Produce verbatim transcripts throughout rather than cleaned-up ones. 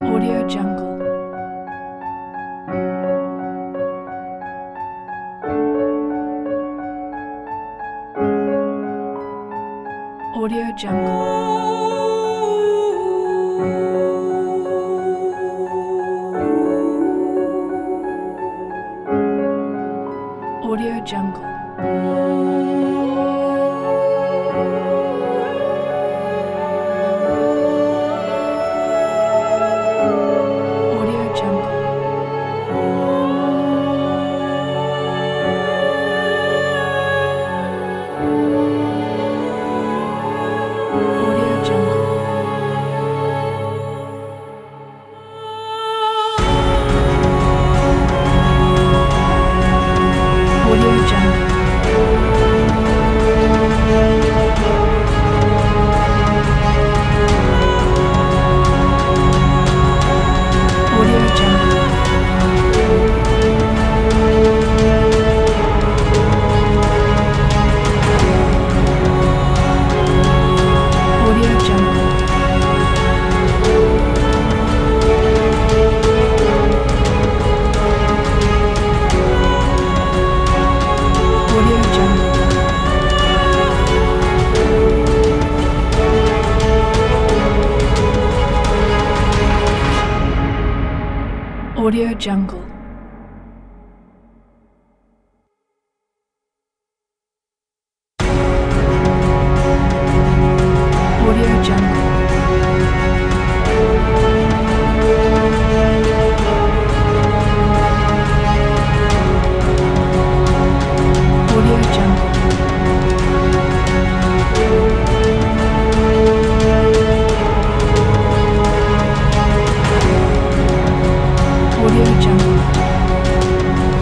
Audio Jungle. Audio Jungle. Audio Jungle. Audio Jungle. Audio Jungle. Audio Jungle. Audio Jungle. Audio Jungle. Audio Jungle. Audio Jungle. Audio Jungle. Audio Jungle. Audio Jungle.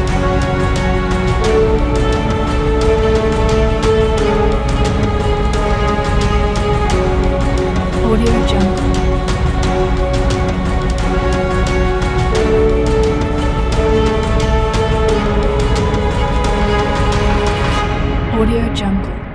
Audio Jungle. Audio Jungle.